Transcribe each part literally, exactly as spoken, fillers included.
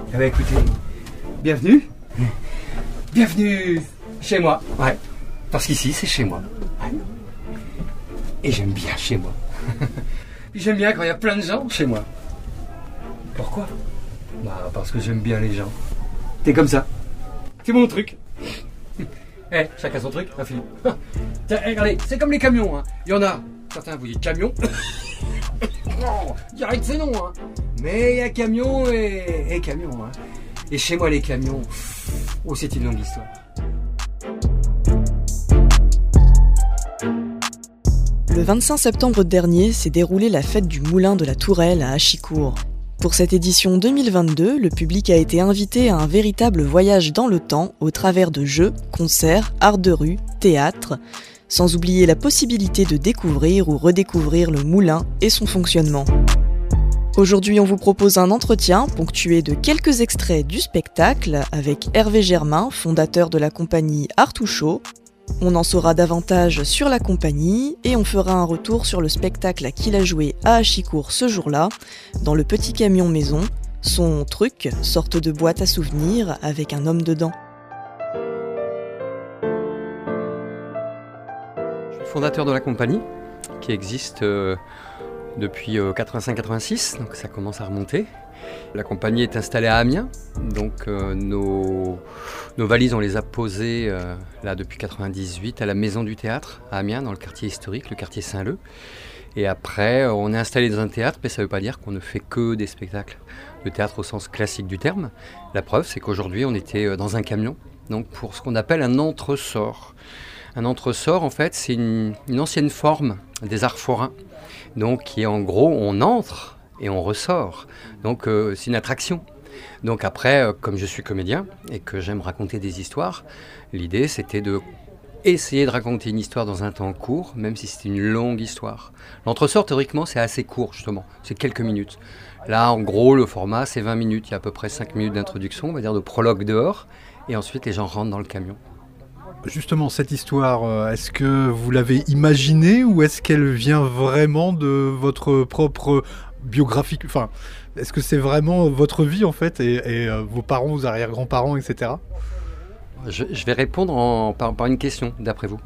Eh ben écoutez, bienvenue. Bienvenue chez moi. Ouais. Parce qu'ici, c'est chez moi. Ouais. Et j'aime bien chez moi. Puis j'aime bien quand il y a plein de gens chez moi. Pourquoi? Bah parce que j'aime bien les gens. T'es comme ça. C'est mon truc. Eh, hey, chacun son truc, ma fille. Tiens, hey, regardez, c'est comme les camions. Hein. Il y en a, certains vous dites camion. Non, direct c'est non. Hein. Mais il y a camion et, et camion. Hein. Et chez moi les camions, oh c'est une longue histoire. Le vingt-cinq septembre dernier s'est déroulée la fête du Moulin de la Tourelle à Achicourt. Pour cette édition deux mille vingt-deux, le public a été invité à un véritable voyage dans le temps au travers de jeux, concerts, art de rue, théâtre, sans oublier la possibilité de découvrir ou redécouvrir le moulin et son fonctionnement. Aujourd'hui, on vous propose un entretien ponctué de quelques extraits du spectacle avec Hervé Germain, fondateur de la compagnie Artouchot. On en saura davantage sur la compagnie et on fera un retour sur le spectacle qu'il a joué à Achicourt ce jour-là, dans le petit camion maison, son truc, sorte de boîte à souvenirs avec un homme dedans. Je suis le fondateur de la compagnie qui existe euh, depuis euh, quatre-vingt-cinq quatre-vingt-six, donc ça commence à remonter. La compagnie est installée à Amiens, donc euh, nos, nos valises on les a posées euh, là depuis quatre-vingt-dix-huit à la Maison du Théâtre à Amiens, dans le quartier historique, le quartier Saint-Leu. Et après euh, on est installé dans un théâtre, mais ça ne veut pas dire qu'on ne fait que des spectacles. Le théâtre au sens classique du terme. La preuve c'est qu'aujourd'hui on était dans un camion, donc pour ce qu'on appelle un entresort. Un entresort en fait c'est une, une ancienne forme des arts forains, donc qui est en gros on entre et on ressort. Donc euh, c'est une attraction. Donc après, euh, comme je suis comédien et que j'aime raconter des histoires, l'idée c'était de essayer de raconter une histoire dans un temps court, même si c'est une longue histoire. L'entresort, théoriquement, c'est assez court justement, c'est quelques minutes. Là, en gros, le format, c'est vingt minutes, il y a à peu près cinq minutes d'introduction, on va dire de prologue dehors, et ensuite les gens rentrent dans le camion. Justement, cette histoire, est-ce que vous l'avez imaginée ou est-ce qu'elle vient vraiment de votre propre biographie, enfin, est-ce que c'est vraiment votre vie en fait et, et euh, vos parents, vos arrière-grands-parents, et cetera. Je, je vais répondre en, par, par une question, d'après vous.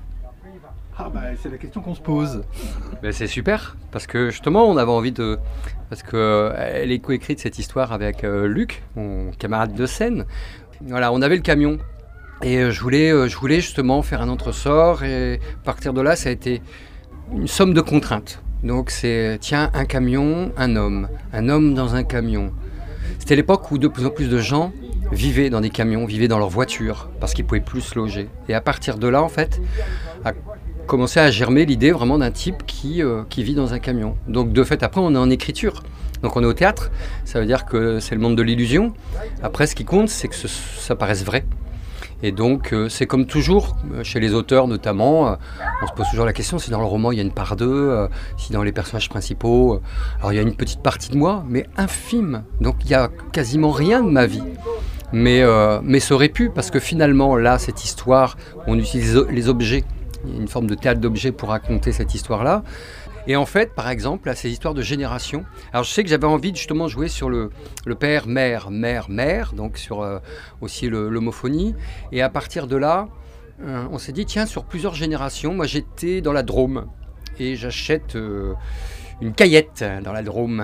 Ah bah c'est la question qu'on se pose. Ben, c'est super, parce que justement on avait envie de... Parce qu'elle euh, est coécrite cette histoire avec euh, Luc, mon camarade de scène. Voilà, on avait le camion. Et euh, je, voulais, euh, je voulais justement faire un entresort et à partir de là ça a été une somme de contraintes. Donc c'est, tiens, un camion, un homme, un homme dans un camion. C'était l'époque où de plus en plus de gens vivaient dans des camions, vivaient dans leur voiture, parce qu'ils ne pouvaient plus se loger. Et à partir de là, en fait, a commencé à germer l'idée vraiment d'un type qui, euh, qui vit dans un camion. Donc de fait, après, on est en écriture. Donc on est au théâtre, ça veut dire que c'est le monde de l'illusion. Après, ce qui compte, c'est que ce, ça paraisse vrai. Et donc, euh, c'est comme toujours, euh, chez les auteurs notamment, euh, on se pose toujours la question si dans le roman il y a une part d'eux, euh, si dans les personnages principaux, euh, alors il y a une petite partie de moi, mais infime. Donc il n'y a quasiment rien de ma vie. Mais, euh, mais ça aurait pu, parce que finalement, là, cette histoire, on utilise les objets, il y a une forme de théâtre d'objets pour raconter cette histoire-là. Et en fait, par exemple, là, ces histoires de génération. Alors, je sais que j'avais envie de justement jouer sur le, le père, mère, mère, mère, donc sur euh, aussi le, l'homophonie. Et à partir de là, euh, on s'est dit, tiens, sur plusieurs générations, moi j'étais dans la Drôme et j'achète euh, une caillette dans la Drôme.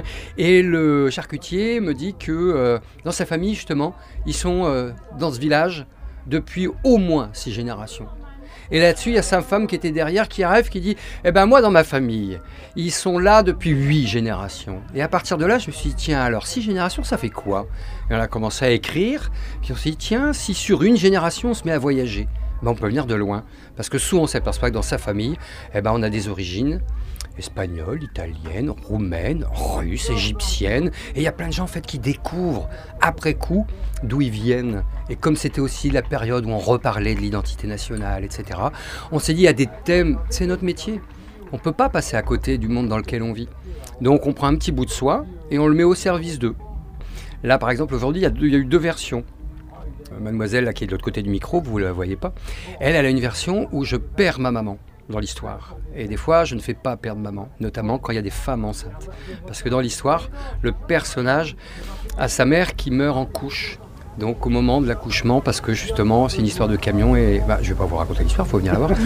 Et le charcutier me dit que euh, dans sa famille, justement, ils sont euh, dans ce village depuis au moins six générations. Et là-dessus, il y a sa femme qui était derrière, qui arrive, qui dit « Eh ben moi, dans ma famille, ils sont là depuis huit générations. » Et à partir de là, je me suis dit « Tiens, alors six générations, ça fait quoi ?» Et on a commencé à écrire, puis on s'est dit « Tiens, si sur une génération, on se met à voyager, ben on peut venir de loin. » Parce que souvent, on s'aperçoit que dans sa famille, eh ben on a des origines espagnoles, italiennes, roumaines, russes, égyptiennes. Et il y a plein de gens en fait qui découvrent après coup d'où ils viennent. Et comme c'était aussi la période où on reparlait de l'identité nationale, et cetera, on s'est dit il y a des thèmes, c'est notre métier. On ne peut pas passer à côté du monde dans lequel on vit. Donc on prend un petit bout de soi et on le met au service d'eux. Là par exemple aujourd'hui il y a, deux, il y a eu deux versions. Mademoiselle là, qui est de l'autre côté du micro, vous ne la voyez pas, elle, elle a une version où je perds ma maman. dans l'histoire. Et des fois, je ne fais pas perdre maman, notamment quand il y a des femmes enceintes. Parce que dans l'histoire, le personnage a sa mère qui meurt en couche. Donc au moment de l'accouchement, parce que justement, c'est une histoire de camion et... Bah, je ne vais pas vous raconter l'histoire, il faut venir la voir.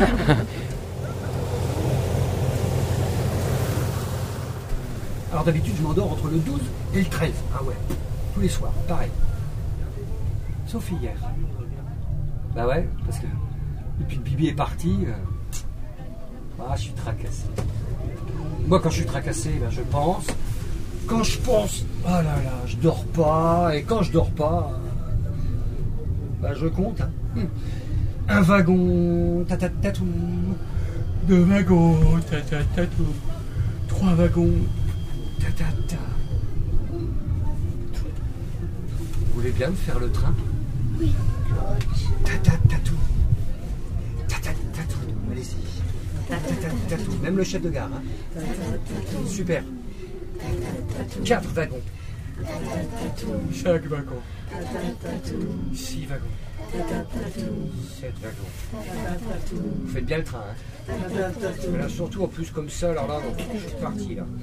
Alors d'habitude, je m'endors entre le douze et le treize. Ah ouais, tous les soirs, pareil. Sauf hier. Bah ouais, parce que depuis que Bibi est parti, euh... ah, je suis tracassé. Moi, quand je suis tracassé, ben, je pense. Quand je pense, oh là là, je dors pas. Et quand je dors pas, ben, je compte. Hein. Un wagon, tatatatou. Deux wagons, tatatatou. Trois wagons, tatata. Vous voulez bien me faire le train? Oui. Tatatatou. Tatatatou. Allez-y. Tatatatou. Même le chef de gare. Hein. Super. Quatre wagons. Chaque wagon. Six wagons. Sept wagons. Vous faites bien le train. Hein. Mais là, surtout en plus comme ça, alors là, donc, je suis parti là.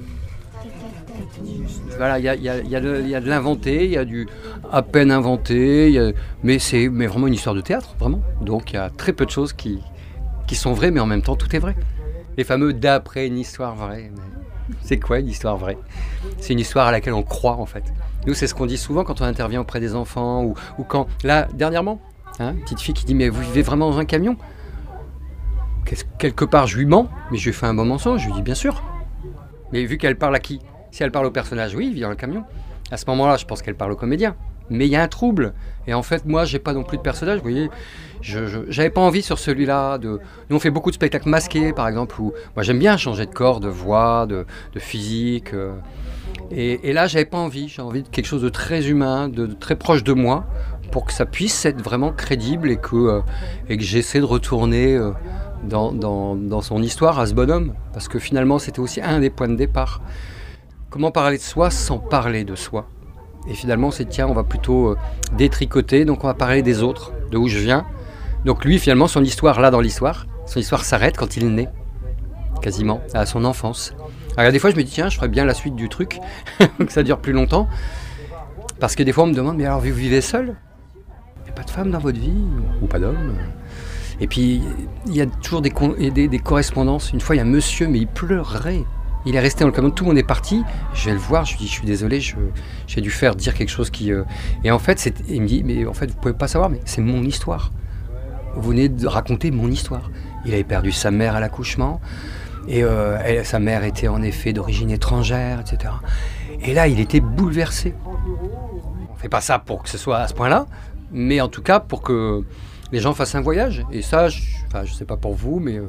Voilà, il y a, y, a, y, a de, y a de l'inventé, il y a du à peine inventé, y a, mais c'est mais vraiment une histoire de théâtre, vraiment. Donc il y a très peu de choses qui, qui sont vraies, mais en même temps tout est vrai. Les fameux d'après une histoire vraie. Mais c'est quoi une histoire vraie? C'est une histoire à laquelle on croit en fait. Nous, c'est ce qu'on dit souvent quand on intervient auprès des enfants ou, ou quand, là, dernièrement, hein, une petite fille qui dit mais vous vivez vraiment dans un camion? Quelque part, je lui mens, mais je lui fais un bon mensonge, je lui dis bien sûr. Mais vu qu'elle parle à qui? Si elle parle au personnage, oui, il vit dans le camion. À ce moment-là, je pense qu'elle parle au comédien. Mais il y a un trouble. Et en fait, moi, j'ai pas non plus de personnage. Vous voyez, je, je, j'avais pas envie sur celui-là de... Nous, on fait beaucoup de spectacles masqués, par exemple, où moi, j'aime bien changer de corps, de voix, de, de physique. Euh, et, et là, j'avais pas envie. J'ai envie de quelque chose de très humain, de, de très proche de moi, pour que ça puisse être vraiment crédible et que, euh, et que j'essaie de retourner euh, dans, dans, dans son histoire à ce bonhomme. Parce que finalement, c'était aussi un des points de départ. Comment parler de soi sans parler de soi? Et finalement, c'est tiens, on va plutôt euh, détricoter, donc on va parler des autres, de où je viens. Donc lui, finalement, son histoire, là, dans l'histoire, son histoire s'arrête quand il naît, quasiment, à son enfance. Alors des fois, je me dis, tiens, je ferais bien la suite du truc, que ça dure plus longtemps. Parce que des fois, on me demande, mais alors, vous vivez seul? Il n'y a pas de femme dans votre vie? Ou pas d'homme? Et puis, il y a toujours des, des, des correspondances. Une fois, il y a un monsieur, mais il pleurait. Il est resté dans le camion, tout le monde est parti. Je vais le voir, je lui dis, je suis désolé, je, j'ai dû faire dire quelque chose qui... Euh... Et en fait, c'est... il me dit, mais en fait, vous pouvez pas savoir, mais c'est mon histoire. Vous venez de raconter mon histoire. Il avait perdu sa mère à l'accouchement, et euh, elle, sa mère était en effet d'origine étrangère, et cetera. Et là, il était bouleversé. On fait pas ça pour que ce soit à ce point-là, mais en tout cas pour que les gens fassent un voyage. Et ça, je, enfin, je sais pas pour vous, mais... Euh,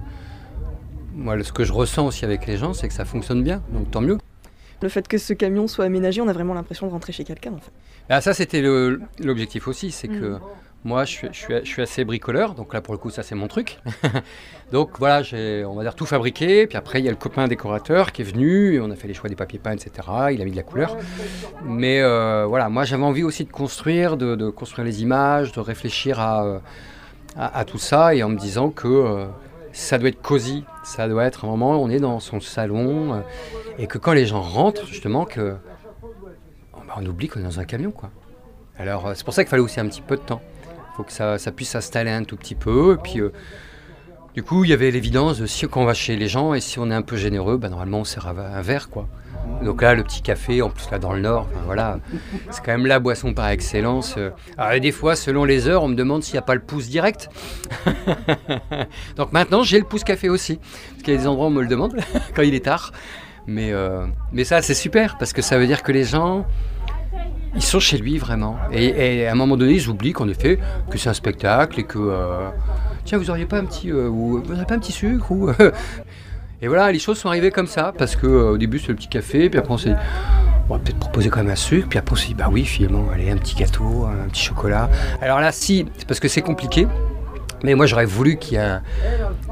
moi, ce que je ressens aussi avec les gens, c'est que ça fonctionne bien, donc tant mieux. Le fait que ce camion soit aménagé, on a vraiment l'impression de rentrer chez quelqu'un, en fait. Ah, ça, c'était le, l'objectif aussi, c'est que mmh. moi, je suis, je, suis, je suis assez bricoleur, donc là, pour le coup, ça, c'est mon truc. Donc voilà, j'ai, on va dire, tout fabriqué, puis après, il y a le copain décorateur qui est venu, et on a fait les choix des papiers peints, et cetera. Il a mis de la couleur. Mais euh, voilà, moi, j'avais envie aussi de construire, de, de construire les images, de réfléchir à, à, à tout ça, et en me disant que... Euh, ça doit être cosy, ça doit être un moment où on est dans son salon euh, et que quand les gens rentrent, justement, que, oh, bah, on oublie qu'on est dans un camion, quoi. Alors, euh, c'est pour ça qu'il fallait aussi un petit peu de temps. Il faut que ça, ça puisse s'installer un tout petit peu. Et puis, euh, du coup, il y avait l'évidence de si quand on va chez les gens et si on est un peu généreux, bah, normalement, on sert un verre, quoi. Donc là, le petit café, en plus là dans le Nord, enfin, voilà, c'est quand même la boisson par excellence. Alors des fois, selon les heures, on me demande s'il n'y a pas le pouce direct. Donc maintenant, j'ai le pouce café aussi, parce qu'il y a des endroits où on me le demande quand il est tard. Mais, euh, mais ça, c'est super, parce que ça veut dire que les gens, ils sont chez lui vraiment. Et, et à un moment donné, ils oublient qu'en effet, que c'est un spectacle et que... Euh, tiens, vous n'auriez pas un petit, euh, ou, vous n'auriez pas un petit sucre ou, euh, Et voilà, les choses sont arrivées comme ça, parce qu'au euh, début, c'est le petit café, puis après, on s'est dit, on va peut-être proposer quand même un sucre, puis après, on s'est dit, bah oui, finalement, allez, un petit gâteau, un petit chocolat. Alors là, si, c'est parce que c'est compliqué, mais moi, j'aurais voulu qu'il y ait un,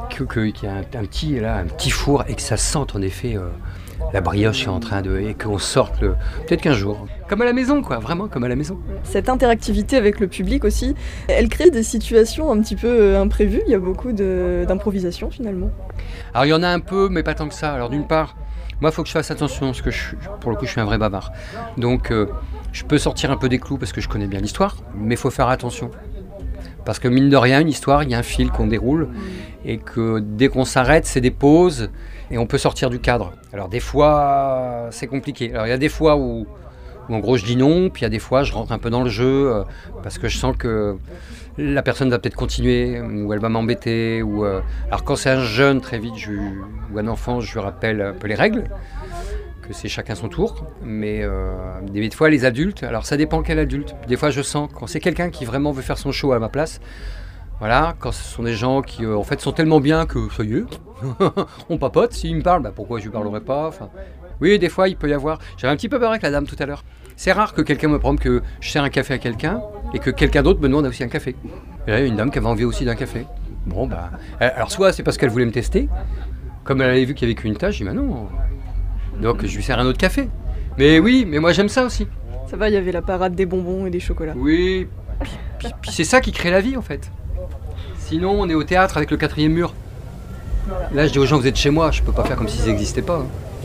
que, que, qu'il y a un, un, petit, là, un petit four et que ça sente en effet euh, la brioche est en train de... et qu'on sorte le, peut-être qu'un jour. Comme à la maison, quoi, vraiment comme à la maison. Cette interactivité avec le public aussi, elle crée des situations un petit peu imprévues. Il y a beaucoup de, d'improvisation finalement. Alors il y en a un peu, mais pas tant que ça. Alors d'une part, moi il faut que je fasse attention, parce que je, pour le coup je suis un vrai bavard. Donc euh, je peux sortir un peu des clous parce que je connais bien l'histoire, mais il faut faire attention. Parce que mine de rien, une histoire, il y a un fil qu'on déroule et que dès qu'on s'arrête, c'est des pauses et on peut sortir du cadre. Alors des fois, c'est compliqué. Alors il y a des fois où, où en gros je dis non, puis il y a des fois je rentre un peu dans le jeu euh, parce que je sens que la personne va peut-être continuer ou elle va m'embêter. Ou, euh... Alors quand c'est un jeune, très vite, je, ou un enfant, je lui rappelle un peu les règles. Que c'est chacun son tour, mais euh, des fois les adultes, alors ça dépend quel adulte, des fois je sens quand c'est quelqu'un qui vraiment veut faire son show à ma place, voilà, quand ce sont des gens qui euh, en fait sont tellement bien que ça y est, on papote, s'il me parle, bah pourquoi je lui parlerai pas, enfin, oui des fois il peut y avoir, j'avais un petit peu peur avec la dame tout à l'heure, c'est rare que quelqu'un me promette que je sers un café à quelqu'un et que quelqu'un d'autre me demande aussi un café, il y a une dame qui avait envie aussi d'un café, bon bah, alors soit c'est parce qu'elle voulait me tester, comme elle avait vu qu'il y avait qu'une tâche, j'ai dit bah non. Donc je lui sers un autre café. Mais oui, mais moi j'aime ça aussi. Ça va, il y avait la parade des bonbons et des chocolats. Oui, puis, puis, puis c'est ça qui crée la vie en fait. Sinon on est au théâtre avec le quatrième mur. Là je dis aux gens vous êtes chez moi, je peux pas faire comme s'ils n'existaient pas. Hein.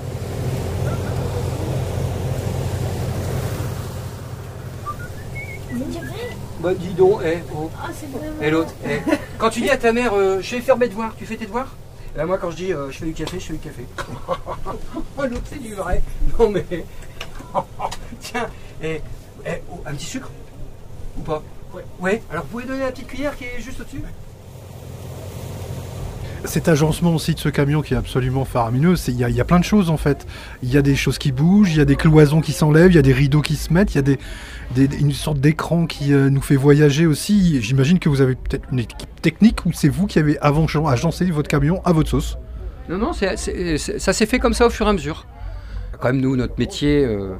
Bah dis donc, eh, oh. Et l'autre, eh. Quand tu dis à ta mère euh, je vais faire mes devoirs, tu fais tes devoirs? Là, moi, quand je dis euh, je fais du café, je fais du café. Oh, l'autre, c'est du vrai. Non, mais. Tiens, et, et, oh, un petit sucre? Ou pas? Ouais. Ouais, alors vous pouvez donner la petite cuillère qui est juste au-dessus? Cet agencement aussi de ce camion qui est absolument faramineux, il y, y a plein de choses en fait. Il y a des choses qui bougent, il y a des cloisons qui s'enlèvent, il y a des rideaux qui se mettent, il y a des, des, une sorte d'écran qui euh, nous fait voyager aussi. J'imagine que vous avez peut-être une équipe technique ou c'est vous qui avez agencé votre camion à votre sauce? Non, non, c'est, c'est, c'est, ça s'est fait comme ça au fur et à mesure. Quand même, nous, notre métier, euh,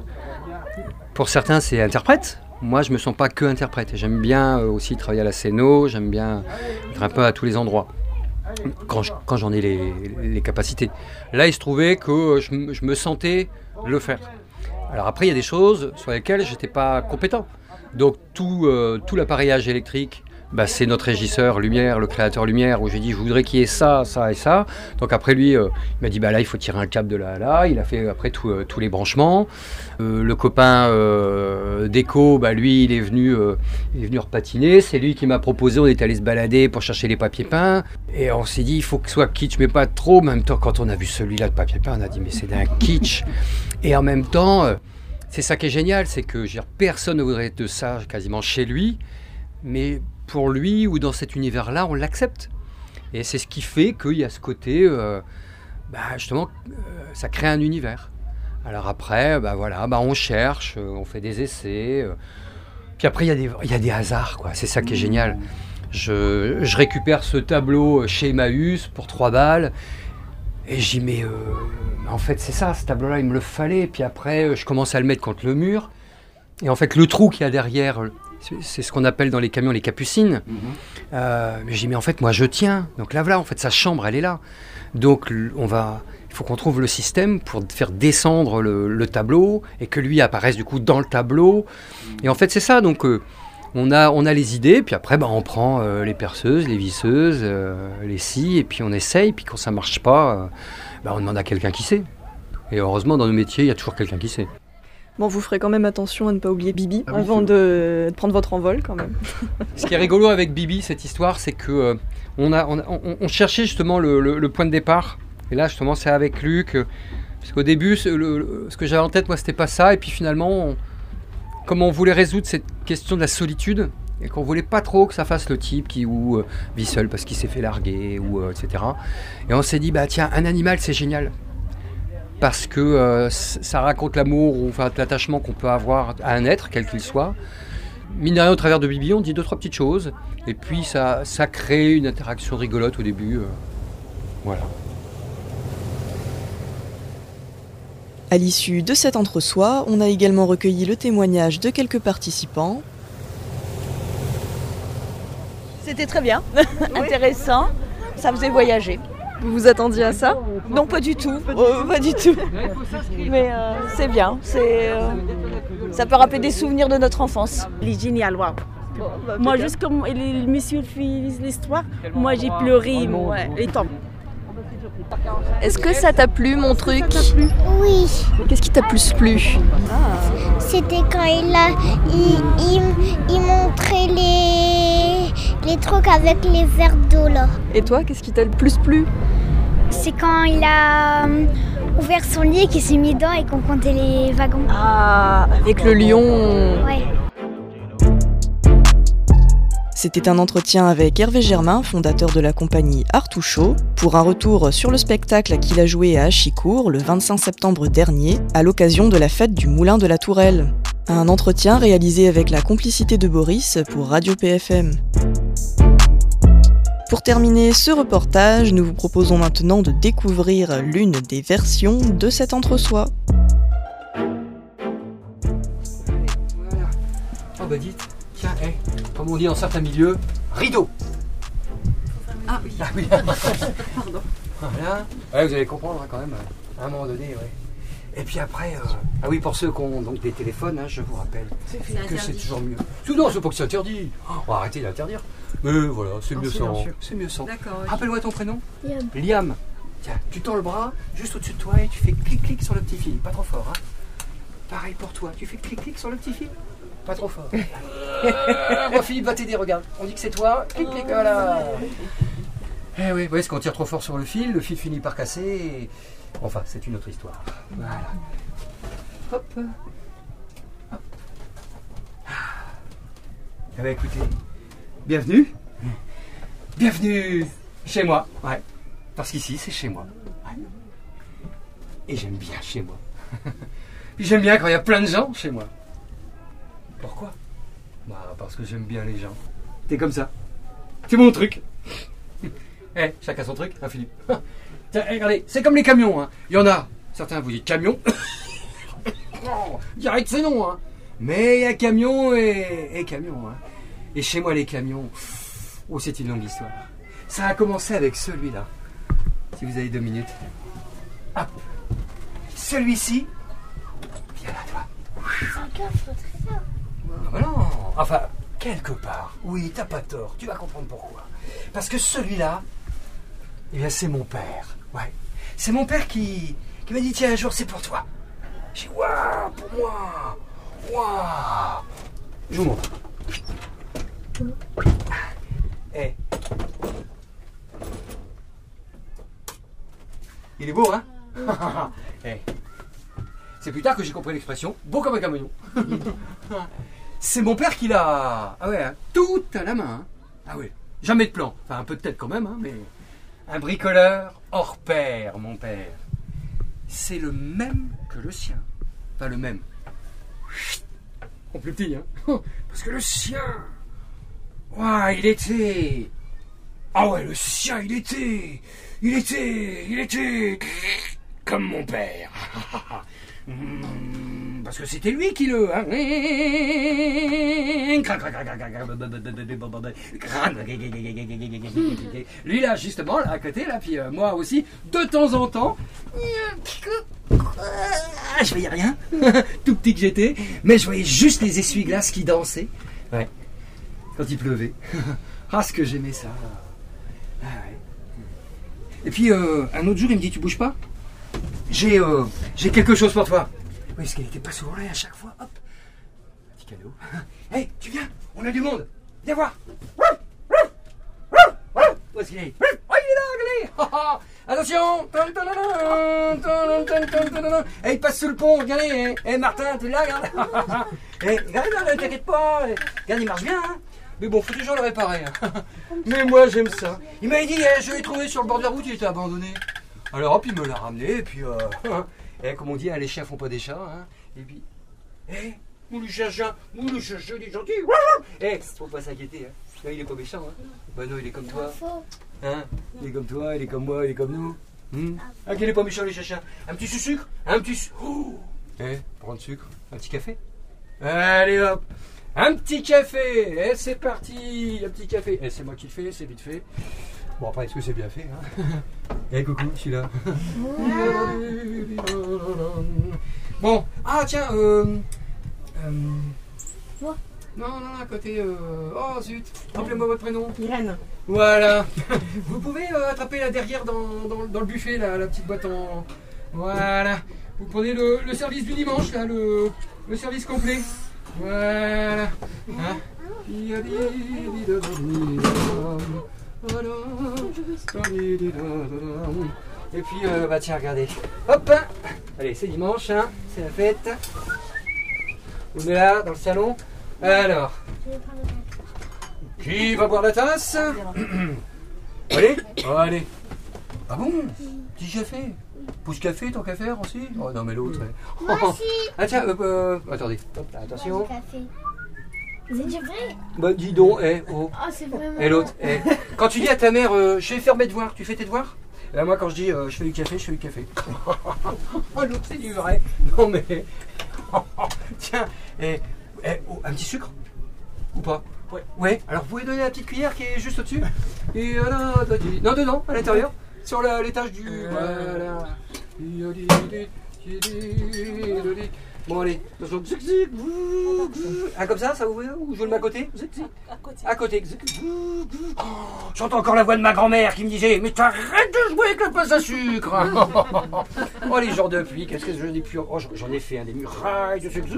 pour certains, c'est interprète. Moi, je ne me sens pas que interprète. J'aime bien euh, aussi travailler à la scéno, j'aime bien être un peu à tous les endroits. Quand, je, quand j'en ai les, les capacités. Là, il se trouvait que je, je me sentais le faire. Alors après, il y a des choses sur lesquelles je n'étais pas compétent. Donc tout, euh, tout l'appareillage électrique, bah, c'est notre régisseur lumière, le créateur lumière, où j'ai dit je voudrais qu'il y ait ça, ça et ça. Donc après lui, euh, il m'a dit bah là il faut tirer un câble de là à là. Il a fait après tout, euh, tous les branchements. Euh, le copain euh, d'éco, bah lui il est venu, euh, il est venu repatiner. C'est lui qui m'a proposé. On est allé se balader pour chercher les papiers peints. Et on s'est dit il faut que ce soit kitsch, mais pas trop. En même temps, quand on a vu celui-là de papier peint, on a dit mais c'est d'un kitsch. Et en même temps, euh, c'est ça qui est génial, c'est que je veux dire, personne ne voudrait de ça quasiment chez lui, mais pour lui ou dans cet univers-là, on l'accepte. Et c'est ce qui fait qu'il y a ce côté, euh, bah justement, euh, ça crée un univers. Alors après, bah voilà, bah on cherche, euh, on fait des essais. Euh, puis après, il y a des, il y a des hasards, quoi. C'est ça qui est génial. Je, je récupère ce tableau chez Emmaüs pour trois balles. Et j'y mets, euh, en fait, c'est ça, ce tableau-là, il me le fallait. Et puis après, je commence à le mettre contre le mur. Et en fait, le trou qu'il y a derrière, c'est ce qu'on appelle dans les camions les capucines. Mmh. Euh, mais j'ai mis en fait, moi je tiens. Donc là, voilà, en fait, sa chambre, elle est là. Donc on va, il faut qu'on trouve le système pour faire descendre le, le tableau et que lui apparaisse du coup dans le tableau. Mmh. Et en fait, c'est ça. Donc euh, on a, on a les idées, puis après, bah, on prend euh, les perceuses, les visseuses, euh, les scies, et puis on essaye. Puis quand ça marche pas, euh, bah, on demande à quelqu'un qui sait. Et heureusement, dans nos métiers, il y a toujours quelqu'un qui sait. Bon, vous ferez quand même attention à ne pas oublier Bibi ah oui, avant de, de prendre votre envol quand même. Ce qui est rigolo avec Bibi, cette histoire, c'est que euh, on, a, on, on, on cherchait justement le, le, le point de départ. Et là, justement, c'est avec Luc. Euh, parce qu'au début, le, le, ce que j'avais en tête, moi, c'était pas ça. Et puis finalement, on, comme on voulait résoudre cette question de la solitude, et qu'on voulait pas trop que ça fasse le type qui ou euh, vit seul parce qu'il s'est fait larguer, ou euh, et cetera. Et on s'est dit, bah tiens, un animal, c'est génial. Parce que euh, ça raconte l'amour ou enfin, l'attachement qu'on peut avoir à un être, quel qu'il soit. Mine de rien, au travers de Bibi, on dit deux, trois petites choses. Et puis, ça, ça crée une interaction rigolote au début. Euh, voilà. À l'issue de cet entre-soi, on a également recueilli le témoignage de quelques participants. C'était très bien, intéressant. ça faisait voyager. Vous vous attendiez à ça? Non, pas du tout, euh, pas du tout. Mais euh, c'est bien, c'est, euh, ça peut rappeler des souvenirs de notre enfance. Il est génial, waouh. Moi, juste comme le monsieur fait l'histoire, moi j'ai pleuré, ouais, les temps. Est-ce que ça t'a plu, mon truc? Oui, Qu'est-ce qui t'a plus plu? c'était quand il a, il, il, il montrait les, les trucs avec les verres d'eau là. Et toi, qu'est-ce qui t'a le plus plu? C'est quand il a euh, ouvert son lit et qu'il s'est mis dedans et qu'on comptait les wagons. Ah, avec le lion. Ouais. C'était un entretien avec Hervé Germain, fondateur de la compagnie Artouchot, pour un retour sur le spectacle qu'il a joué à Achicourt le vingt-cinq septembre dernier, à l'occasion de la fête du Moulin de la Tourelle. Un entretien réalisé avec la complicité de Boris pour Radio P F M. Pour terminer ce reportage, nous vous proposons maintenant de découvrir l'une des versions de cet entre-soi. Voilà. Oh bah dites, tiens, hey, comme on dit dans certains milieux, rideau. Ah oui. Ah oui. Pardon. Voilà. Ouais, vous allez comprendre hein, quand même, à un moment donné, ouais. Et puis après, euh, ah oui, pour ceux qui ont donc des téléphones, hein, je vous rappelle c'est que c'est toujours mieux. Non, c'est pas que c'est interdit. Oh, on va arrêter d'interdire. Mais voilà, c'est mieux sans. C'est mieux sans. D'accord. Oui. Rappelle-moi ton prénom. Liam. Liam. Tiens, tu tends le bras juste au-dessus de toi et tu fais clic-clic sur le petit fil. Pas trop fort, hein. Pareil pour toi, tu fais clic-clic sur le petit fil. Pas trop fort. euh, moi, Philippe va t'aider, regarde. On dit que c'est toi. Clic-clic, voilà. Eh oui, oui, parce qu'on tire trop fort sur le fil, le fil finit par casser. Et... Enfin, c'est une autre histoire. Voilà. Hop. Hop. Eh bien, écoutez, bienvenue. Bienvenue chez moi. Ouais. Parce qu'ici, c'est chez moi. Ouais. Et j'aime bien chez moi. Puis j'aime bien quand il y a plein de gens chez moi. Pourquoi? Bah, parce que j'aime bien les gens. T'es comme ça. C'est mon truc. Eh, hey, chacun son truc, hein, Philippe. Tiens, hey, regardez, c'est comme les camions. Hein. Il y en a. Certains vous dites camion. Oh, direct, c'est non. Hein. Mais il y a camion et, et camion. Hein. Et chez moi, les camions, oh, c'est une longue histoire. Ça a commencé avec celui-là. Si vous avez deux minutes. Hop. Celui-ci. Viens là, toi. C'est un coffre très fort. Ah bah non. Enfin, quelque part. Oui, t'as pas tort. Tu vas comprendre pourquoi. Parce que celui-là, eh bien, c'est mon père. Ouais. C'est mon père qui, qui m'a dit, tiens, un jour, c'est pour toi. J'ai dit, waouh, pour moi. Waouh. Je vous montre. Eh. Hey. Il est beau, hein? Hey. C'est plus tard que j'ai compris l'expression beau comme un camion. C'est mon père qui l'a. Ah ouais, hein, tout à la main. Hein. Ah ouais, jamais de plan. Enfin, un peu de tête quand même, hein, mais. Un bricoleur hors pair, mon père. C'est le même que le sien. Enfin, le même. En plus petit, hein. Parce que le sien. Ouais, il était. Ah ouais, le sien, il était. Il était. Il était. Comme mon père. Parce que c'était lui qui le... Hein. Lui là, justement, là, à côté, là, puis euh, moi aussi, de temps en temps... Je voyais rien, tout petit que j'étais, mais je voyais juste les essuie-glaces qui dansaient. Ouais, quand il pleuvait. Ah, ce que j'aimais ça. Ah, ouais. Et puis, euh, un autre jour, il me dit, tu bouges pas? J'ai euh, j'ai quelque chose pour toi. Oui, parce qu'elle n'était pas souvent là à chaque fois. Hop, petit cadeau. Hé, hey, tu viens? On a du monde. Viens voir. Où est-ce qu'il est? Oh, il est là, regardez. Attention. Hé, hey, il passe sous le pont, regardez. Hé, hey, Martin, tu es là, regarde. Hé, hey, regarde, ne t'inquiète pas. Regarde, il marche bien. Hein. Mais bon, faut toujours le réparer. Hein. Mais moi, j'aime ça. Il m'a dit, hey, je l'ai trouvé sur le bord de la route, il était abandonné. Alors hop, il me l'a ramené, et puis, euh, et comme on dit, hein, les chiens font pas des chats, hein, et puis, hé, hey, nous le chien, nous le chien, il est gentil, hé, hey, faut pas s'inquiéter, hein. Là, il est pas méchant, hein. Bah non, il est comme toi, hein, il est comme toi, il est comme moi, il est comme nous, hmm. Ah, qu'il est pas méchant, les chiens, un petit sucre, un petit sucre, oh. Hé, hey, prendre sucre, un petit café, allez hop, un petit café, et c'est parti, un petit café, et c'est moi qui le fais, c'est vite fait. Bon, après, est-ce que c'est bien fait hein? Eh, coucou, je suis là. Bon, ah, tiens, euh... euh Moi non, non, à côté... Euh, oh, zut, rappelez-moi votre prénom. Irène. Voilà. Vous pouvez euh, attraper là derrière dans, dans, dans le buffet, là, la petite boîte en... Voilà. Vous prenez le, le service du dimanche, là, le, le service complet. Voilà. Hein? Et puis, euh, bah tiens, regardez. Hop. Allez, c'est dimanche, hein, c'est la fête. On est là, dans le salon. Alors, qui va boire la tasse? Allez, allez. Ah bon? Petit café? Pouce café, tant qu'à faire aussi? Oh non, mais l'autre. Moi aussi. Ah tiens, euh, euh, attendez. Hop là, attention. Moi, du café. C'est déjà vrai? Bah dis donc, eh, oh. Oh, c'est vraiment. Et l'autre, eh. Quand tu dis à ta mère, euh, je vais faire mes devoirs, tu fais tes devoirs? Et là, moi, quand je dis, euh, je fais du café, je fais du café. Oh, l'autre, c'est du vrai. Non, mais. Tiens, eh, eh, oh, un petit sucre? Ou pas? Ouais. Ouais, alors vous pouvez donner la petite cuillère qui est juste au-dessus? Et là, non, dedans, à l'intérieur, sur la- l'étage du. Voilà. Bon, allez. Ah, comme ça, ça vous voit? Ou je le mets à côté? À côté. À côté. Oh, j'entends encore la voix de ma grand-mère qui me disait: mais t'arrêtes de jouer avec la pince à sucre. Oh, les jours de pluie, qu'est-ce que je n'ai plus. Oh, j'en ai fait un des murailles de sucre.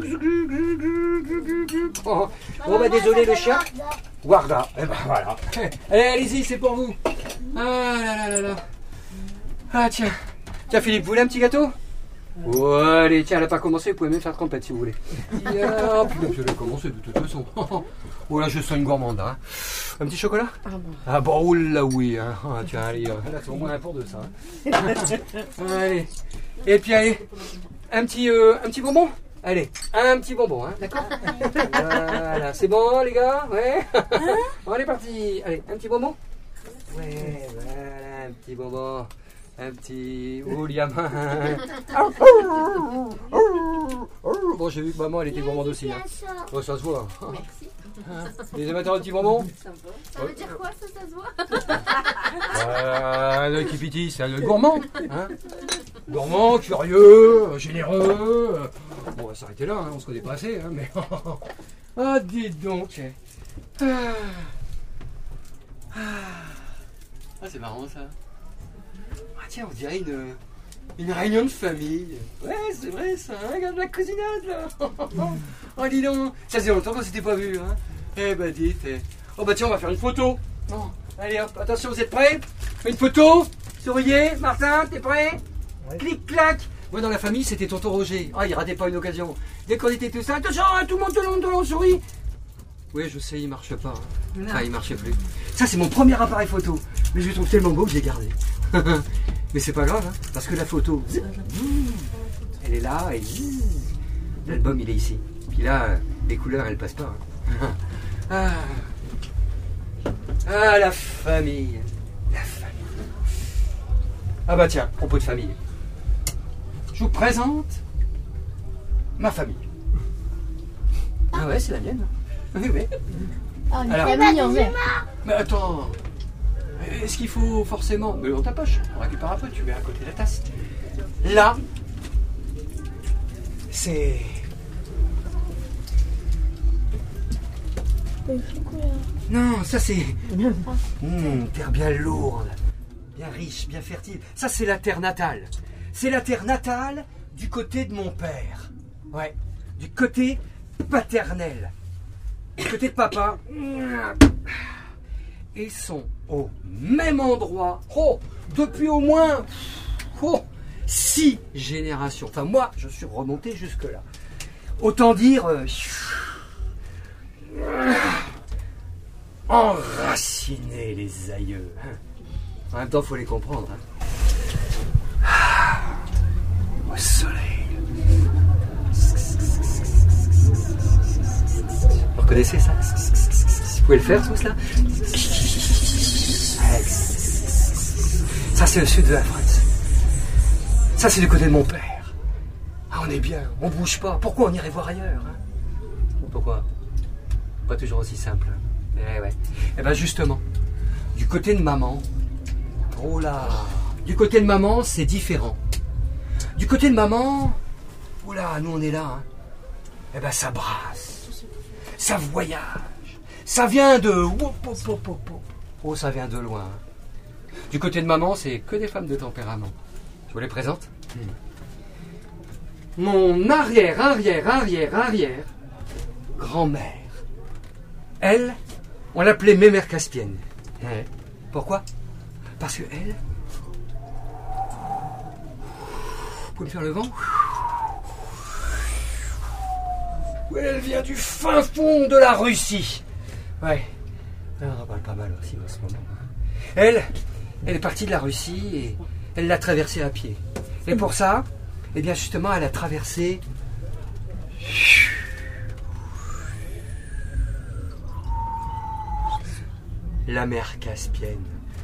Oh, bon, bah désolé le chien. Guarda. Eh ben voilà. Allez, allez-y, c'est pour vous. Ah là là là là. Ah tiens. Tiens Philippe, vous voulez un petit gâteau? Ouais, allez, tiens, elle n'a pas commencé, vous pouvez même faire trompette si vous voulez. Ah, putain, je vais commencer de toute façon. Oh là, je sens une gourmande. Hein. Un petit chocolat? Ah bon. Ah bon, oh là oui. Hein. Ah, tiens, allez, là c'est au moins un pour deux ça. Hein. Allez. Et puis allez, un petit, euh, un petit bonbon? Allez, un petit bonbon, hein, d'accord? Voilà, c'est bon les gars? Ouais. Bon, allez, parti. Allez, un petit bonbon? Ouais, voilà, un petit bonbon. Un petit... Oh, liamin. Bon, j'ai vu que maman, elle était gourmande aussi. Hein. Bon, ça se voit. Merci. Les amateurs de petits bonbons? Ça veut dire quoi, ça, ça se voit? Euh, le kipiti, c'est le gourmand. Hein, gourmand, curieux, généreux. Bon, on va s'arrêter là, hein, on se connaît pas assez. Hein, mais... Ah, dis donc. Ah, ah c'est marrant ça. Ah tiens, on dirait une, une réunion de famille. Ouais, c'est vrai ça, hein, regarde la cousinade là. Oh dis donc, ça faisait longtemps qu'on s'était pas vu. Hein. Eh ben dites, eh. Oh bah tiens, on va faire une photo. Bon, allez hop, attention, vous êtes prêts? Une photo. Souriez, Martin, t'es prêt? Ouais. Clic, clac. Moi dans la famille, c'était tonton Roger. Ah, il ratait pas une occasion. Dès qu'on était tous ça, attention, tout le monde, tout le monde, tout le monde sourit. Oui, je sais, il marche pas. Hein. Enfin, il marchait plus. Ça, c'est mon premier appareil photo. Mais je le trouve tellement beau que j'ai gardé. Mais c'est pas grave, hein, parce que la photo, elle est là et l'album il est ici. Puis là, les couleurs elles passent pas. Hein. Ah. ah, la famille, la famille. Ah bah tiens, propos de famille. Je vous présente ma famille. Ah ouais, c'est la mienne. Oui, oui. Ah, une Alors, famille en vrai. Mais attends. Est-ce qu'il faut forcément... Mais dans ta poche, on récupère un peu, tu mets à côté de la tasse. Là, c'est... Non, ça c'est... Mmh, terre bien lourde, bien riche, bien fertile. Ça c'est la terre natale. C'est la terre natale du côté de mon père. Ouais, du côté paternel. Du côté de papa... Et sont au même endroit, oh, depuis au moins oh, six générations. Enfin, moi, je suis remonté jusque-là. Autant dire, euh, enraciner les aïeux. En même temps, il faut les comprendre. Hein. Au soleil. Vous reconnaissez ça? Vous pouvez le faire, tout cela? Ça, c'est le sud de la France. Ça, c'est du côté de mon père. Ah, on est bien, on bouge pas. Pourquoi on irait voir ailleurs? Hein? Pourquoi? Pas toujours aussi simple. Eh ouais. Eh ben justement, du côté de maman, Oh là. Du côté de maman, c'est différent. Du côté de maman, oula, nous on est là. Hein. Eh ben ça brasse, ça voyage, ça vient de... Oh, ça vient de loin. Du côté de maman, c'est que des femmes de tempérament. Je vous les présente. Hmm. Mon arrière, arrière, arrière, arrière grand-mère. Elle, on l'appelait Mémère Caspienne. Ouais. Pourquoi? Parce que elle... Vous pouvez me faire le vent? Elle vient du fin fond de la Russie. Ouais. On en parle pas mal aussi en ce moment. Elle, elle est partie de la Russie et elle l'a traversée à pied. Et pour ça, eh bien justement, elle a traversé... la mer Caspienne.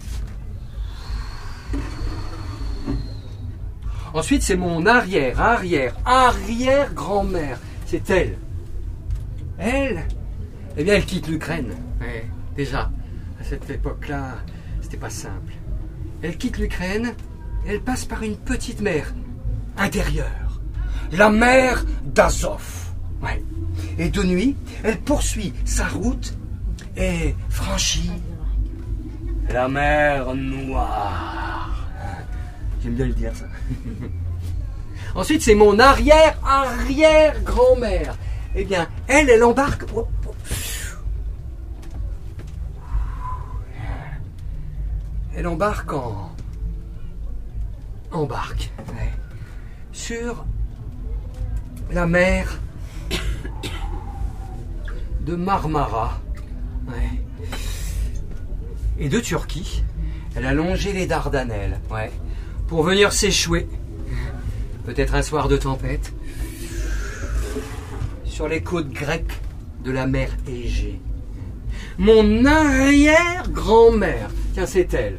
Ensuite, c'est mon arrière, arrière, arrière grand-mère. C'est elle. Elle, eh bien, elle quitte l'Ukraine. Ouais, déjà, à cette époque-là, c'était pas simple. Elle quitte l'Ukraine, elle passe par une petite mer intérieure. La mer d'Azov. Ouais. Et de nuit, elle poursuit sa route et franchit la mer Noire. J'aime bien le dire, ça. Ensuite, c'est mon arrière-arrière-grand-mère. Eh bien, elle, elle embarque... Elle embarque en... Embarque, ouais. Sur la mer de Marmara. Ouais. Et de Turquie, elle a longé les Dardanelles, ouais, pour venir s'échouer, peut-être un soir de tempête, sur les côtes grecques de la mer Égée. Mon arrière-grand-mère, tiens, c'est elle,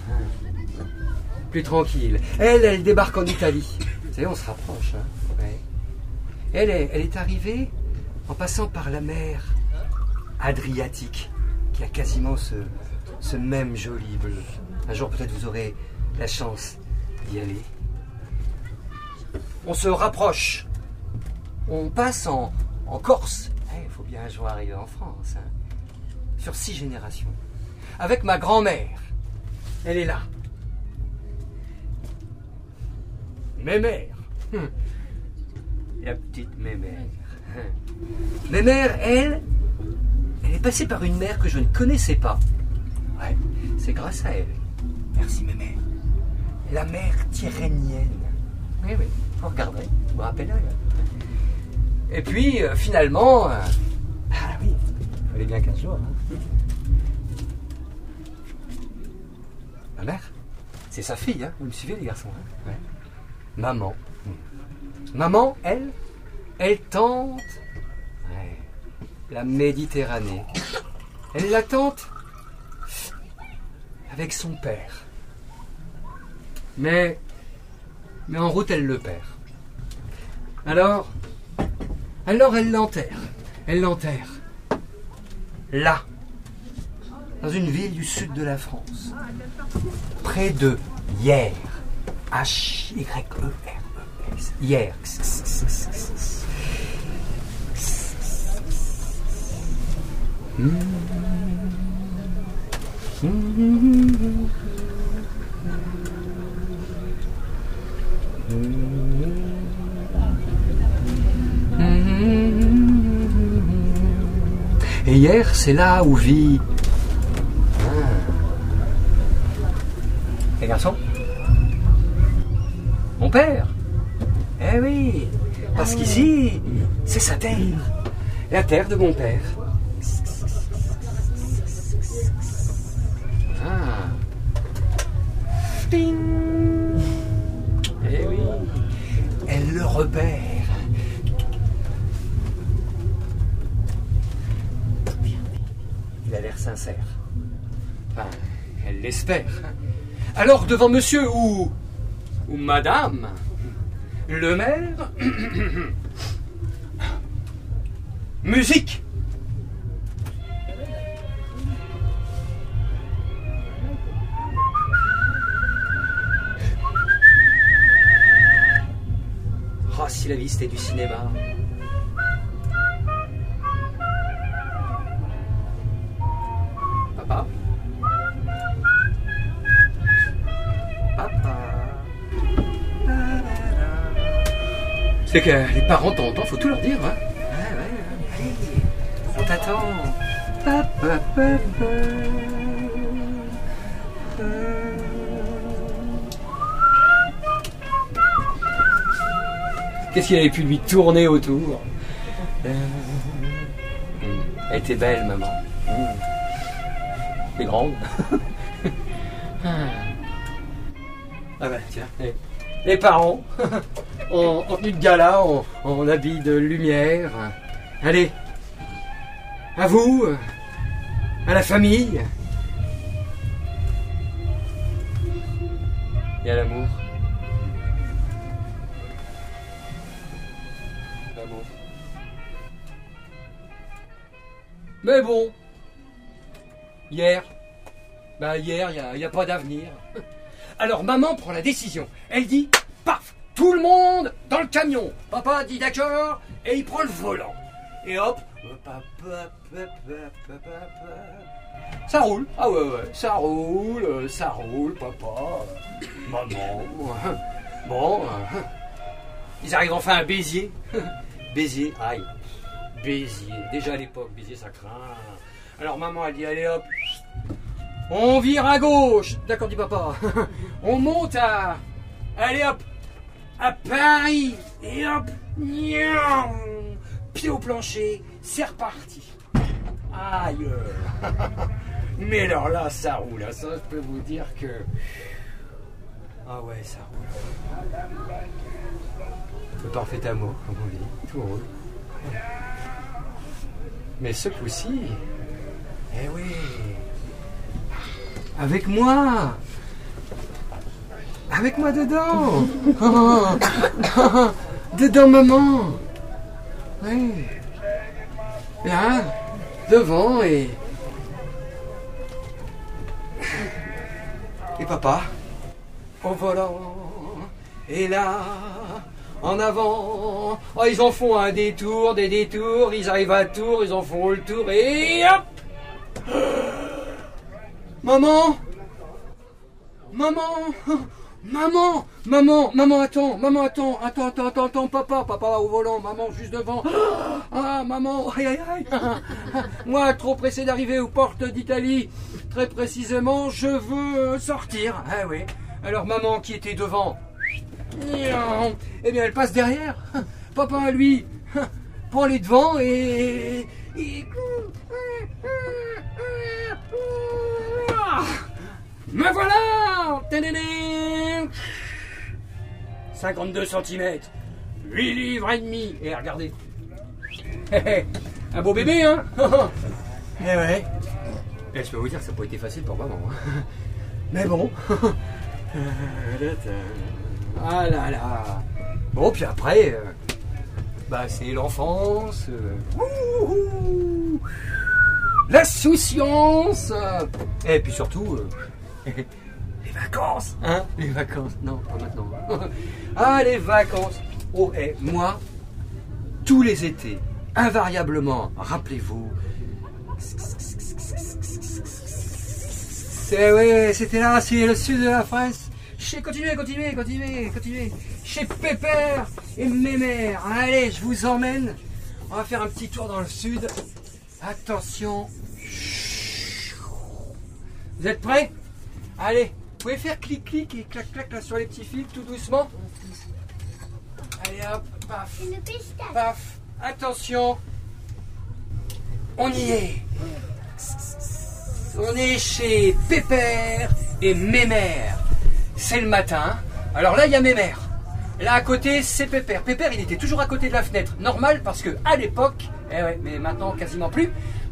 plus tranquille. Elle, elle débarque en Italie. Vous savez, on se rapproche. Hein, ouais. Elle, est, elle est arrivée en passant par la mer Adriatique, qui a quasiment ce, ce même joli bleu. Un jour, peut-être, vous aurez la chance d'y aller. On se rapproche. On passe en, en Corse. Il faut bien un jour arriver en France. Hein. Sur six générations. Avec ma grand-mère. Elle est là. Mémère. Hum. La petite Mémère. Hum. Mémère, elle, elle est passée par une mer que je ne connaissais pas. Ouais, c'est grâce à elle. Merci Mémère. La mer Tyrrhénienne. Oui, oui, vous regarderez, vous vous rappellerez. Et puis, euh, finalement, euh, ah oui, il fallait bien quinze jours. Hein. Ma mère, c'est sa fille, hein. Vous me suivez les garçons, hein. Ouais. Maman. Maman, elle, elle tente ouais, la Méditerranée. Elle la tente avec son père. Mais, mais en route, elle le perd. Alors, alors elle l'enterre. Elle l'enterre. Là, dans une ville du sud de la France, près de Hyères. H Y E R E S. Hyères. Mmh. Mmh. Et hier, c'est là où vit... Ah. Les garçons, mon père. Eh oui, parce qu'ici, c'est sa terre. La terre de mon père. Ah. Ping. Eh oui, elle le repère. Il a l'air sincère. Enfin, elle l'espère. Alors, devant monsieur ou, ou madame, le maire, musique. Oh, si la vie c'était du cinéma. Papa. Papa. C'est que les parents t'entendent, faut tout leur dire, hein. Ouais, ouais, allez. On t'attend. Papa, papa. Qu'est-ce qu'il avait pu lui tourner autour? Elle était belle, maman. Elle est grande. Ah bah tiens, les, les parents en, en tenue de gala, en, en habit de lumière. Allez, à vous, à la famille et à l'amour. L'amour. Mais bon, hier, bah hier, il n'y a, a pas d'avenir. Alors maman prend la décision. Elle dit, paf, tout le monde dans le camion. Papa dit d'accord et il prend le volant. Et hop, ça roule. Ah ouais, ouais, ça roule, ça roule, papa, maman. Bon, ils arrivent enfin à Béziers. Béziers, aïe, Béziers. Déjà à l'époque, Béziers ça craint. Alors maman elle dit, allez hop. On vire à gauche, d'accord dit papa. On monte à... Allez hop, à Paris. Et hop, niam, pied au plancher, c'est reparti. Aïe. Mais alors là, ça roule. Ça, je peux vous dire que... Ah ouais, ça roule. Le parfait amour, comme on dit. Tout roule. Mais ce coup-ci... Eh oui... Avec moi, avec moi dedans, oh, oh, dedans maman, oui, là, devant et et papa, au volant, et là, en avant, oh, ils en font un détour, des détours, ils arrivent à Tours, ils en font le tour et hop. Maman, maman, maman, maman, maman, attends, maman, attends, attends, attends, attends, attends, papa, papa au volant, maman juste devant. Ah, maman, aïe, aïe, aïe. Moi, trop pressé d'arriver aux portes d'Italie, très précisément, je veux sortir. Ah oui. Alors, maman qui était devant, eh bien, elle passe derrière. Papa, lui, prend les devants et... et... Me voilà! cinquante-deux centimètres, huit livres et demi. Et regardez. Un beau bébé, hein? Eh ouais. Et je peux vous dire que ça n'a pas été facile pour maman. Mais bon. Ah là là. Bon, puis après, euh, bah c'est l'enfance. Euh, l'insouciance. Et puis surtout... Euh, les vacances, hein? Les vacances, non, pas maintenant. Ah, les vacances. Oh, et moi, tous les étés, invariablement, rappelez-vous. C'est, ouais, c'était là, c'est le sud de la France. Chez, continuez, continuez, continuez, continuez. Chez Pépère et Mémère. Allez, je vous emmène. On va faire un petit tour dans le sud. Attention. Vous êtes prêts? Allez, vous pouvez faire clic-clic et clac-clac là sur les petits fils, tout doucement. Allez hop, paf, paf. Attention, on y est. On est chez Pépère et Mémère. C'est le matin. Alors là, il y a Mémère. Là à côté, c'est Pépère. Pépère, il était toujours à côté de la fenêtre. Normal parce que à l'époque, eh ouais, mais maintenant quasiment plus.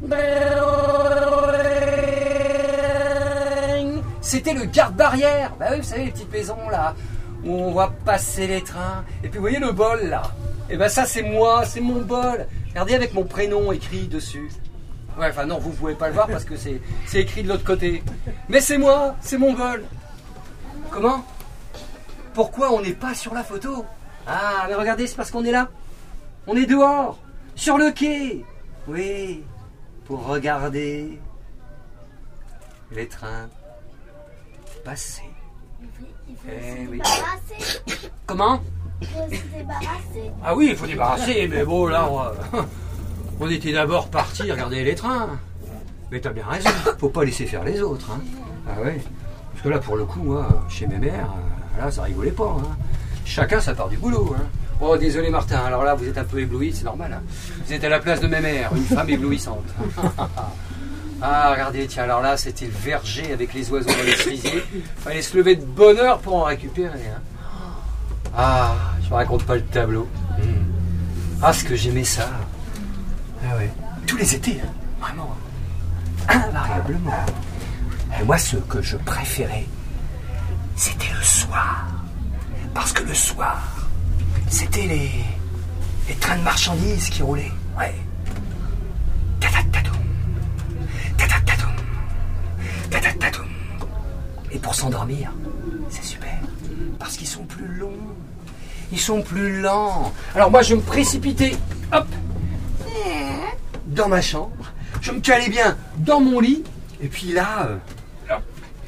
C'était le garde-barrière. Bah oui, vous savez, les petites maisons là, où on voit passer les trains. Et puis vous voyez le bol là. Et ben ça c'est moi, c'est mon bol. Regardez avec mon prénom écrit dessus. Ouais, enfin non, vous pouvez pas le voir parce que c'est, c'est écrit de l'autre côté. Mais c'est moi, c'est mon bol. Comment? Pourquoi on n'est pas sur la photo? Ah, mais regardez, c'est parce qu'on est là. On est dehors, sur le quai. Oui, pour regarder les trains passer. Il faut, il faut Eh se oui. débarrasser. Comment? Il faut se débarrasser. Ah oui, il faut débarrasser, mais bon, là, on, va- on était d'abord partis regarder les trains. Mais t'as bien raison, faut pas laisser faire les autres. Hein. Ah ouais, parce que là, pour le coup, moi, chez mes mères, là, ça rigolait pas. Hein. Chacun, ça part du boulot. Hein. Oh, désolé Martin, alors là, vous êtes un peu ébloui, c'est normal. Hein. Vous êtes à la place de mes mères, une femme éblouissante. Ah, regardez, tiens, alors là, c'était le verger avec les oiseaux dans les cerisiers. Fallait se lever de bonne heure pour en récupérer. Hein. Ah, je me raconte pas le tableau. Mmh. Ah, ce que j'aimais ça. Ah ouais. Tous les étés, hein. Vraiment. Invariablement. Et moi, ce que je préférais, c'était le soir. Parce que le soir, c'était les, les trains de marchandises qui roulaient. Ouais. Ta-ta-ta-toum. Ta-ta-ta-toum. Ta-ta-ta-toum. Et pour s'endormir, c'est super. Parce qu'ils sont plus longs. Ils sont plus lents. Alors moi, je me précipitais, hop, dans ma chambre. Je me calais bien dans mon lit. Et puis là, euh, là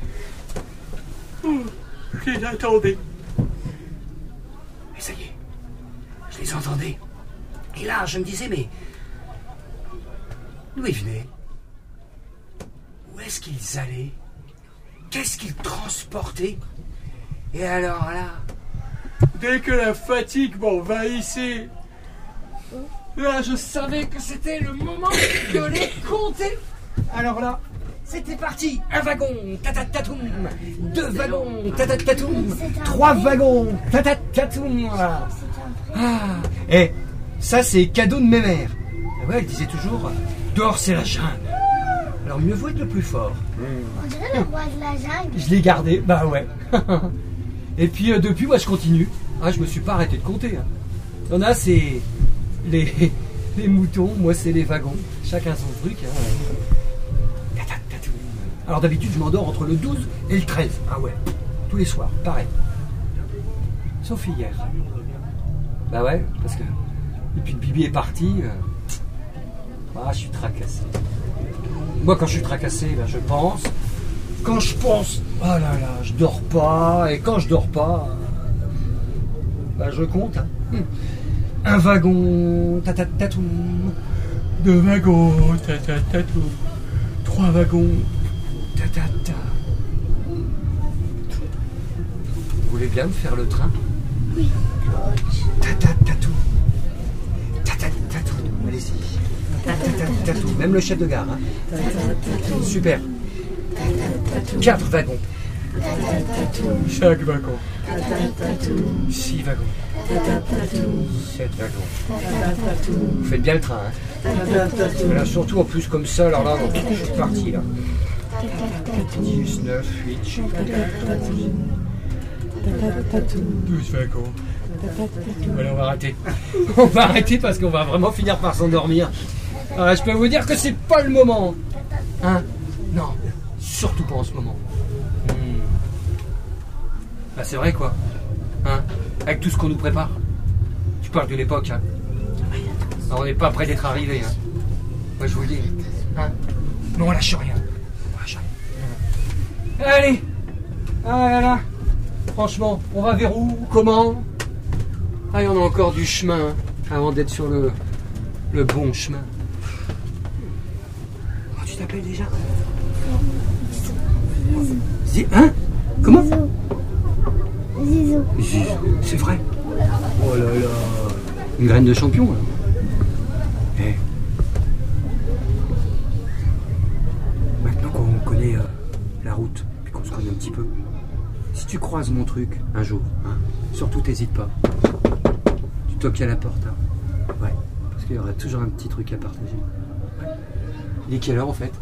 je les attendais. Et ça y est, je les entendais. Et là, je me disais, mais d'où ils venaient? Où est-ce qu'ils allaient? Qu'est-ce qu'ils transportaient? Et alors là, dès que la fatigue m'envahissait, là je savais que c'était le moment de les compter. Alors là, c'était parti. Un wagon, tatatatoum. Deux wagons, tatatatoum. Trois wagons, tatatatoum. Ah, et ça c'est cadeau de mes mères. Et ouais, elle disait toujours, dehors c'est la jungle. Alors mieux vaut être le plus fort. On dirait le roi de la jungle. Je l'ai gardé, bah ouais. Et puis euh, depuis, moi je continue. Ah, je me suis pas arrêté de compter. Hein. Il y en a, c'est les, les moutons, moi c'est les wagons. Chacun son truc. Hein. Alors d'habitude, je m'endors entre le douze et le treize. Ah ouais, tous les soirs, pareil. Sauf hier. Bah ouais, parce que depuis que Bibi est parti, euh, ah, je suis tracassé. Moi, quand je suis tracassé, ben, je pense. Quand je pense, oh là là, je dors pas. Et quand je dors pas, ben, je compte. Hein. Un wagon, tatatatoum. Deux wagons, tatatatoum. Trois wagons, tatata. Vous voulez bien me faire le train? Oui. Tatatatoum. Tatatatoum. Allez-y. Tatou. Même le chef de gare. Hein. Super. Quatre wagons. Chaque wagon. Six wagons. Sept wagons. Vous faites bien le train. Hein. Mais là, surtout en plus comme ça, alors là, je suis parti là. dix, neuf, huit, douze wagons. Allez, on va arrêter. On va arrêter parce qu'on va vraiment finir par s'endormir. Alors, je peux vous dire que c'est pas le moment. Hein? Non, surtout pas en ce moment. Hmm. Bah, c'est vrai quoi. Hein? Avec tout ce qu'on nous prépare. Tu parles de l'époque. Hein? Alors, on n'est pas près d'être arrivé. Hein? Moi je vous le dis. Hein? Mais on lâche rien. On lâche rien. Allez. Ah là là. Franchement, on va vers où? Comment? Ah, il y en a encore du chemin hein, avant d'être sur le, le bon chemin. Comment tu t'appelles déjà? Zizou. Hein? Comment? Zizou. Zizou. C'est vrai? Oh là là. Une graine de champion là. Eh. Maintenant qu'on connaît euh, la route, puis qu'on se connaît un petit peu, si tu croises mon truc un jour, hein, surtout t'hésites pas. Tu toques à la porte. Hein. Ouais. Parce qu'il y aura toujours un petit truc à partager. Ouais. Il est quelle heure en fait?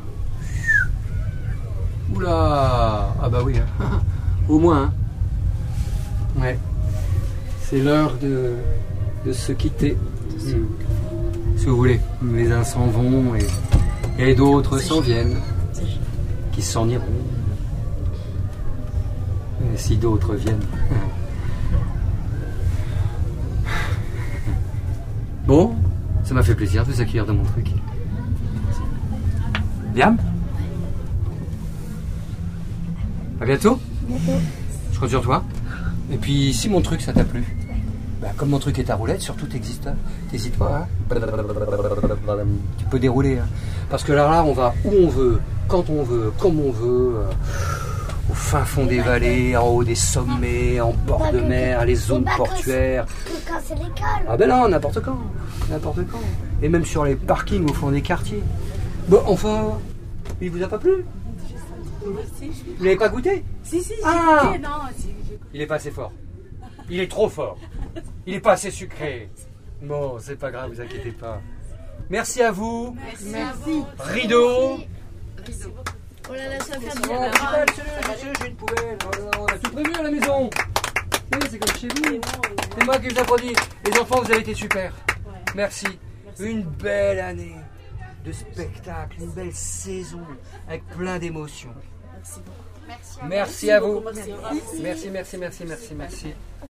Oula! Ah bah oui. Hein. Au moins. Hein. Ouais. C'est l'heure de, de se quitter. Mmh. Si vous voulez. Les uns s'en vont et, et d'autres s'en viennent. Qui s'en iront. Et si d'autres viennent. Bon, ça m'a fait plaisir de vous accueillir dans mon truc. Liam ? À bientôt. Bientôt. Je compte sur toi. Et puis, si mon truc, ça t'a plu, bah, comme mon truc est à roulette, surtout t'existes, t'hésites pas. Hein, tu peux dérouler. Hein. Parce que là, là, on va où on veut, quand on veut, comme on veut, euh, au fin fond des vallées, en haut des sommets, en bord de mer, les zones portuaires. Que quand c'est l'école. Ah ben non, n'importe quand. N'importe quand. Et même sur les parkings au fond des quartiers. Bon, enfin, il vous a pas plu ? Vous l'avez pas goûté ? Si, si, j'ai Ah. goûté, non. si, j'ai- Il est pas assez fort. Il est trop fort. Il est pas assez sucré. Bon, c'est pas grave, vous inquiétez pas. Merci à vous. Merci. Rideau. Oh là là, ça fait Oh, bien. putain, monsieur, monsieur, j'ai une poubelle. Oh là là, on a tout prévu à la maison. Oui, c'est comme chez vous. C'est moi qui vous applaudis. Les enfants, vous avez été super. Merci. Une belle année de spectacle, une belle saison avec plein d'émotions. Merci à vous. Merci, merci, merci, merci, merci.